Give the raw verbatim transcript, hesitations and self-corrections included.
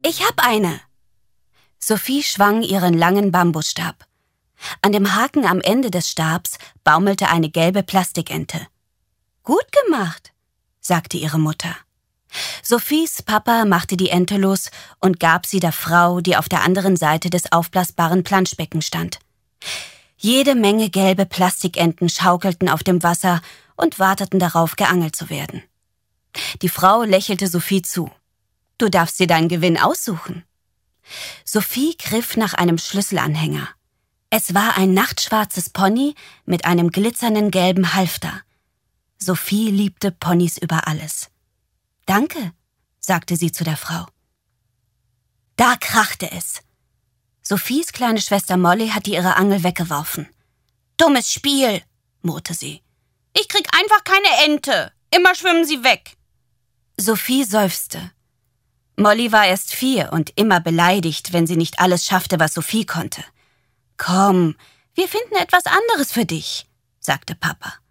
Ich hab eine. Sophie schwang ihren langen Bambusstab. An dem Haken am Ende des Stabs baumelte eine gelbe Plastikente. Gut gemacht, sagte ihre Mutter. Sophies Papa machte die Ente los und gab sie der Frau, die auf der anderen Seite des aufblasbaren Planschbeckens stand. Jede Menge gelbe Plastikenten schaukelten auf dem Wasser und warteten darauf, geangelt zu werden. Die Frau lächelte Sophie zu. Du darfst dir deinen Gewinn aussuchen. Sophie griff nach einem Schlüsselanhänger. Es war ein nachtschwarzes Pony mit einem glitzernden gelben Halfter. Sophie liebte Ponys über alles. »Danke«, sagte sie zu der Frau. Da krachte es. Sophies kleine Schwester Molly hatte ihre Angel weggeworfen. »Dummes Spiel«, murrte sie. »Ich krieg einfach keine Ente. Immer schwimmen sie weg.« Sophie seufzte. Molly war erst vier und immer beleidigt, wenn sie nicht alles schaffte, was Sophie konnte. »Komm, wir finden etwas anderes für dich«, sagte Papa.